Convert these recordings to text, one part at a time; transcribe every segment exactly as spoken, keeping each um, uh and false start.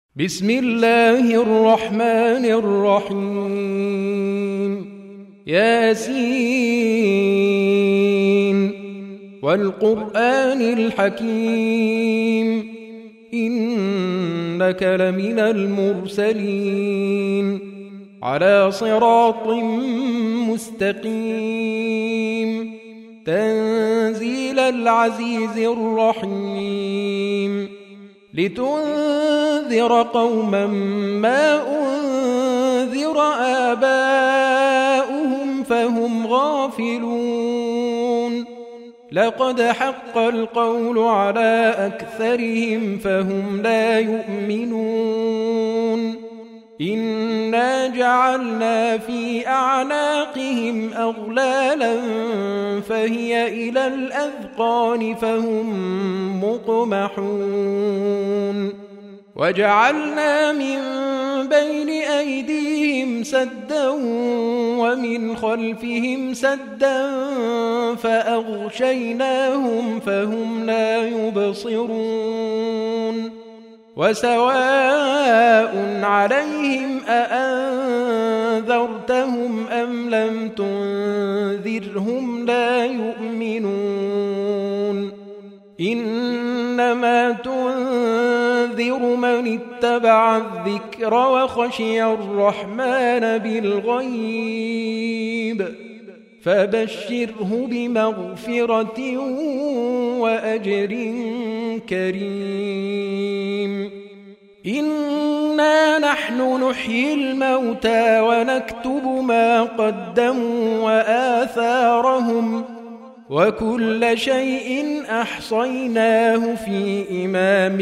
بسم الله الرحمن الرحيم. ياسين والقرآن الحكيم إنك لمن المرسلين على صراط مستقيم تنزيل العزيز الرحيم لتنذر قوما ما أنذر آباؤهم فهم غافلون لقد حق القول على أكثرهم فهم لا يؤمنون إنا جعلنا في أعناقهم أغلالا فهي إلى الأذقان فهم مقمحون وجعلنا من بين أيديهم سدا ومن خلفهم سدا فأغشيناهم فهم لا يبصرون وسواء عليهم أأنذرتهم أم لم تنذرهم لا يؤمنون إنما تنذر من اتبع الذكر وخشي الرحمن بالغيب فبشره بمغفرة وأجر كريم إنا نحن نحيي الموتى ونكتب ما قدموا وآثارهم وكل شيء أحصيناه في إمام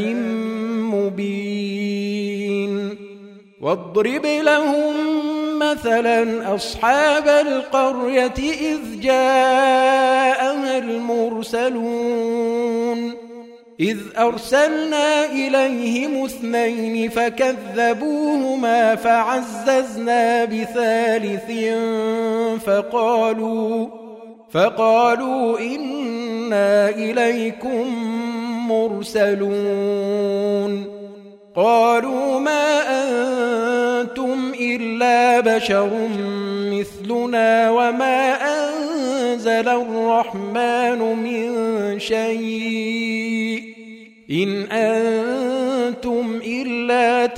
مبين واضرب لهم مثلا أصحاب القرية إذ جاءها المرسلون إذ أرسلنا إليهم اثنين فكذبوهما فعززنا بثالث فقالوا فقالوا إنا إليكم مرسلون قالوا ما أنتم إلا بشر مثلنا وما أنزل الرحمن من شيء إن أنتم إلا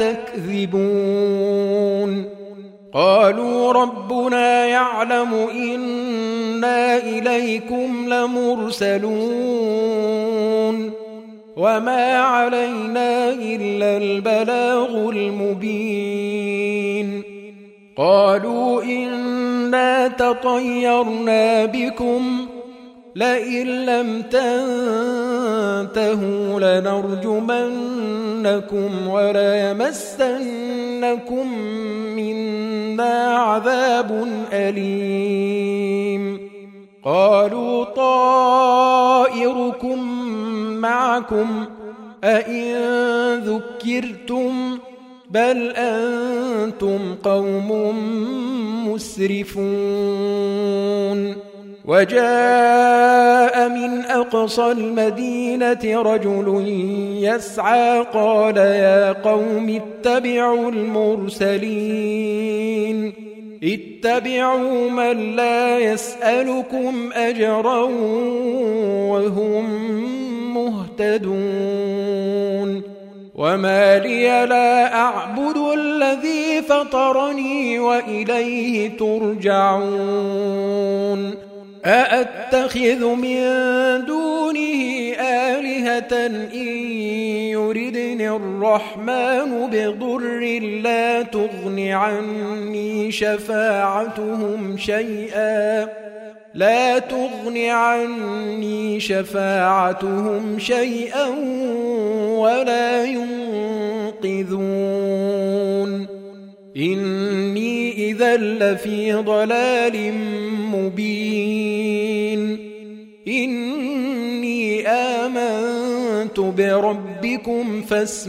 تكذبون قالوا ربنا يعلم إنا إليكم لمرسلون وما علينا إلا البلاغ المبين قالوا إنا تطيرنا بكم لئن لم تنتهوا لنرجمنكم وليمسنكم منا عذاب أليم قالوا طائركم معكم أئن ذكرتم بل أنتم قوم مسرفون وجاء من أقصى المدينة رجل يسعى قال يا قوم اتبعوا المرسلين اتبعوا من لا يسألكم أجرا وهم مهتدون وما لي لا أعبد الذي فطرني وإليه ترجعون أأتخذ من دونه آلهة إن يردني الرحمن بضر لا تغن عني شفاعتهم شيئا لا تغن عني شفاعتهم شيئا ولا ينقذون إني إذا لفي ضلال مبين إني آمنت بربكم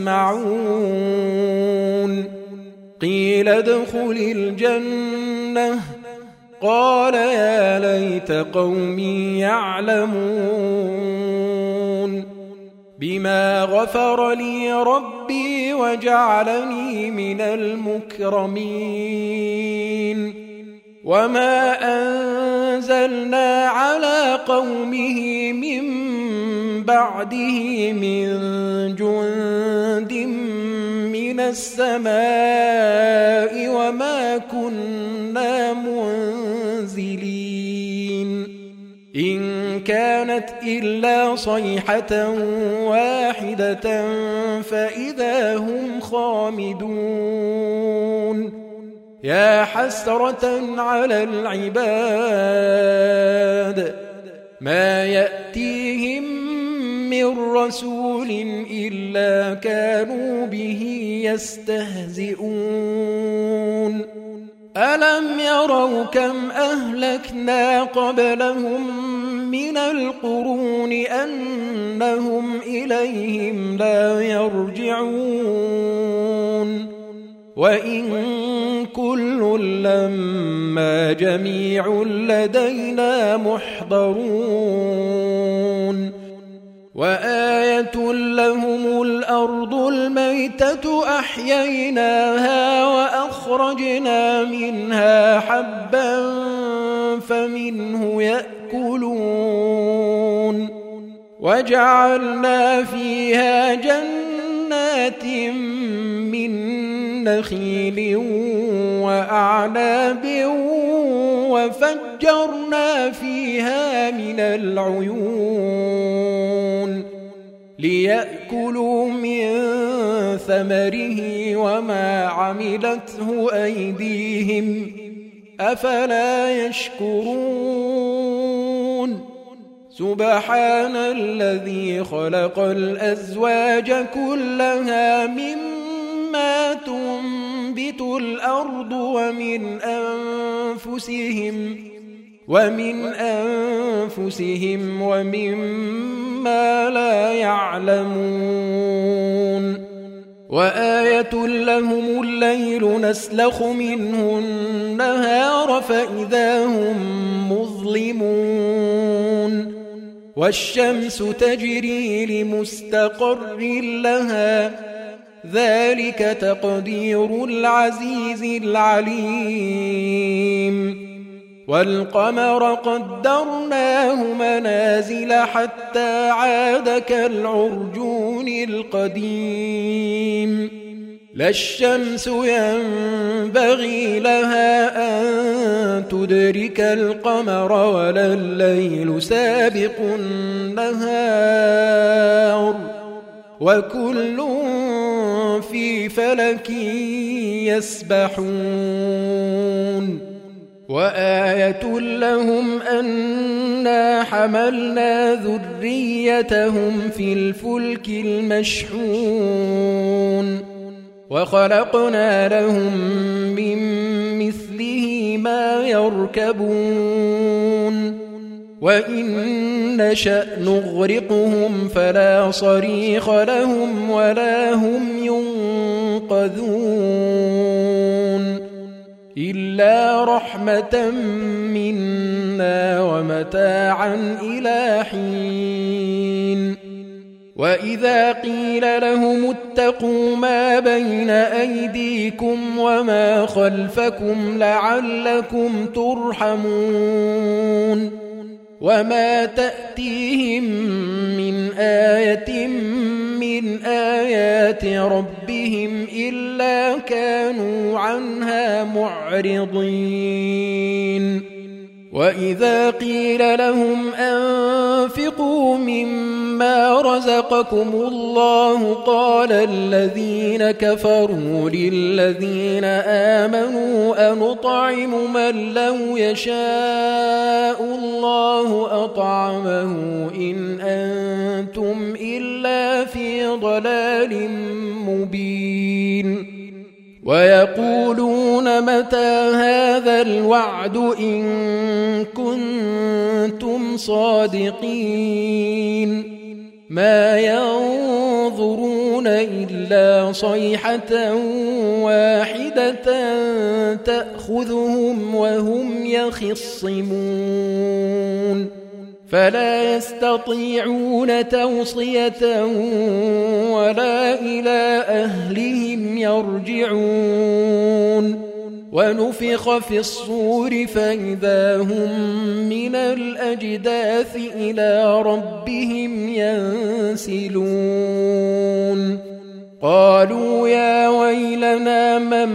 فاسمعون قيل ادخل الجنة قال يا ليت قومي يعلمون بما غفر لي ربي وجعلني من المكرمين وما أنزلنا على قومه من بعده من جند من السماء وما كنا منزلين إن كانت إلا صيحة واحدة فإذا هم خامدون يا حسرة على العباد ما يأتيهم من رسول إلا كانوا به يستهزئون ألم يروا كم أهلكنا قبلهم من القرون أنهم إليهم لا يرجعون وإن كل لما جميع لدينا محضرون وآية لهم الأرض الميتة أحييناها وأخرجنا منها حبا فمنه يأكلون وجعلنا فيها جنات من نخيل وأعناب وفجرنا فيها من العيون ليأكلوا من ثمره وما عملته أيديهم أفلا يشكرون سبحان الذي خلق الأزواج كلها مما تنبت الأرض ومن أنفسهم ومن أنفسهم ومما لا يعلمون وآية لهم الليل نسلخ منه النهار فإذا هم مظلمون والشمس تجري لمستقر لها ذلك تقدير العزيز العليم والقمر قدرناه منازل حتى عاد كالعرجون القديم لا الشمس ينبغي لها أن تدرك القمر ولا الليل سابق النهار وكل في فلك يسبحون وآية لهم أنا حملنا ذريتهم في الفلك المشحون وخلقنا لهم من مثله ما يركبون وإن نشأ نغرقهم فلا صريخ لهم ولا هم ينقذون إلا رحمة منا ومتاعا إلى حين وإذا قيل لهم اتقوا ما بين أيديكم وما خلفكم لعلكم ترحمون وما تأتيهم من آية من آيات ربهم إلا كانوا عنها معرضين وإذا قيل لهم أنفقوا مما رزقكم الله قال الذين كفروا للذين آمنوا أنطعم من لو يشاء الله أطعمه إن أنتم إلا في ضلال مبين ويقولون متى هذا الوعد إن كنتم صادقين ما ينظرون إلا صيحة واحدة تأخذهم وهم يخصمون فلا يستطيعون توصية ولا إلى أهلهم يرجعون ونفخ في الصور فإذا هم من الأجداث إلى ربهم ينسلون قالوا يا ويلنا من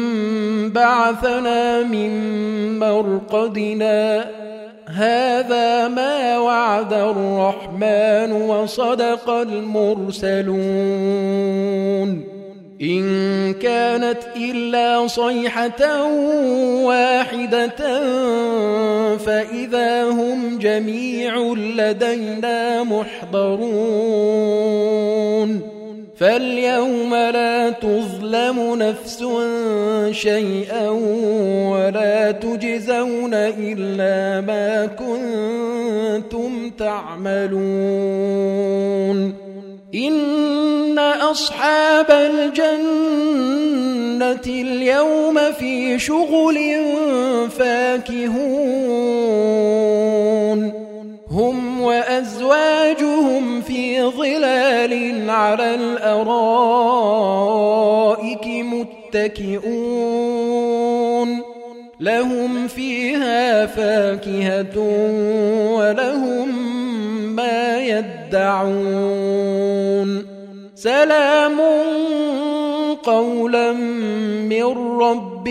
بعثنا من مرقدنا هذا ما وعد الرحمن وصدق المرسلون إن كانت إلا صيحة واحدة فإذا هم جميع لدينا محضرون فاليوم لا تظلم نفس شيئا ولا تجزون إلا ما كنتم تعملون إن أصحاب الجنة اليوم في شغل فاكهون هم وأزواجهم في ظلال على الأرائك متكئون لهم فيها فاكهة ولهم ما يدعون سلام قولا من رب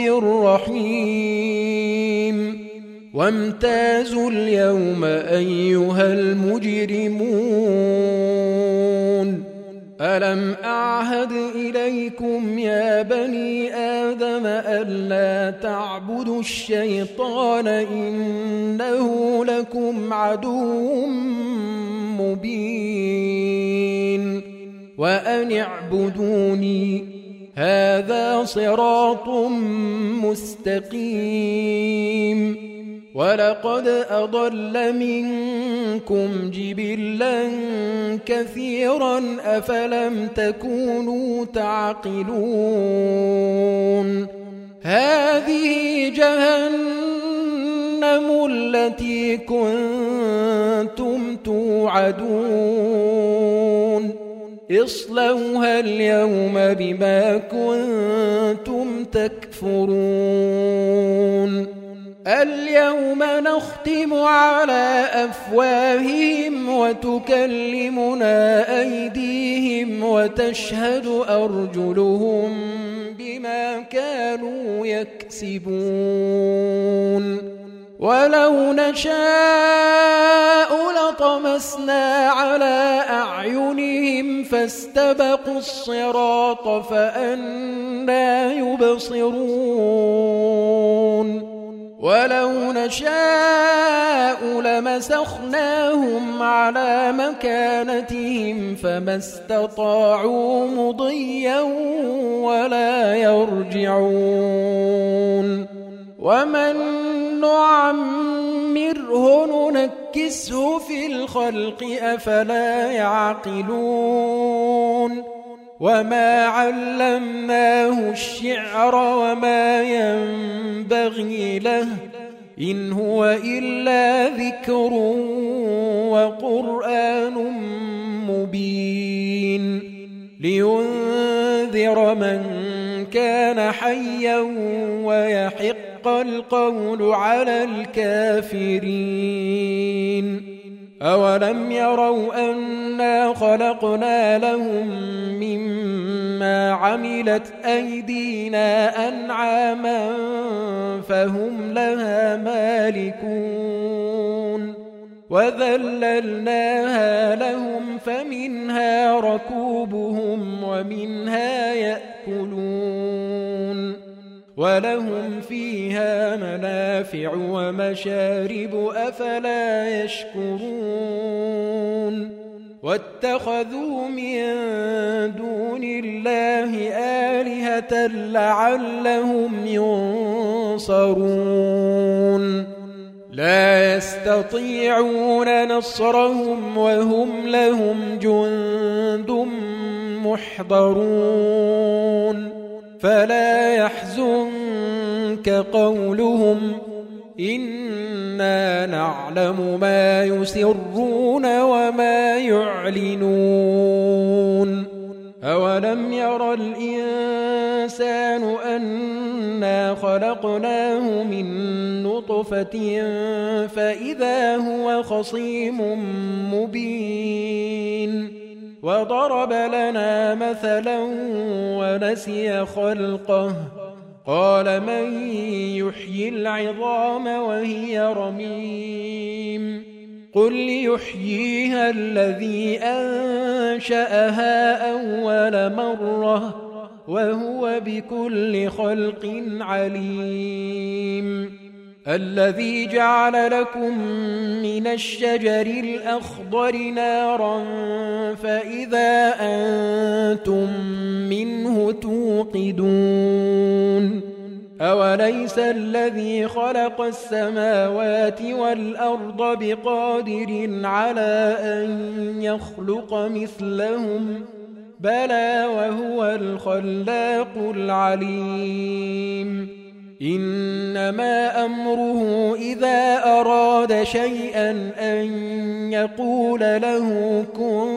رحيم وامتازوا اليوم أيها المجرمون ألم أعهد إليكم يا بني آدم ألا تعبدوا الشيطان إنه لكم عدو مبين وأن اعبدوني هذا صراط مستقيم ولقد أضل منكم جبلا كثيرا أفلم تكونوا تعقلون هذه جهنم التي كنتم توعدون اصلوها اليوم بما كنتم تكفرون اليوم نختم على أفواههم وتكلمنا أيديهم وتشهد أرجلهم بما كانوا يكسبون ولو نشاء لطمسنا على أعينهم فاستبقوا الصراط فأنى يبصرون ولو نشاء لمسخناهم على مكانتهم فما استطاعوا مضيا ولا يرجعون ومن نعمره ننكسه في الخلق أفلا يعقلون وما علمناه الشعر وما ينبغي له إن هو إلا ذكر وقرآن مبين لينذر من كان حيا ويحق القول على الكافرين أولم يروا أنا خلقنا لهم مما عملت أيدينا أنعاما فهم لها مالكون وذللناها لهم فمنها ركوبهم ومنها يأكلون ولهم فيها منافع ومشارب أفلا يشكرون واتخذوا من دون الله آلهة لعلهم ينصرون لا يستطيعون نصرهم وهم لهم جند محضرون فلا يحزنك قولهم إنا نعلم ما يسرون وما يعلنون أولم ير الإنسان أنا خلقناه من نطفة فإذا هو خصيم مبين وضرب لنا مثلا ونسي خلقه قال من يحيي العظام وهي رميم قل يحييها الذي أنشأها أول مرة وهو بكل خلق عليم الذي جعل لكم من الشجر الأخضر نارا فإذا أنتم منه توقدون أوليس الذي خلق السماوات والأرض بقادر على أن يخلق مثلهم بلى وهو الخلاق العليم إنما أمره إذا أراد شيئا أن يقول له كن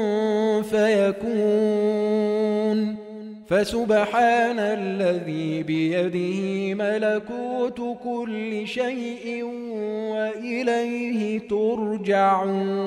فيكون فسبحان الذي بيده ملكوت كل شيء وإليه ترجعون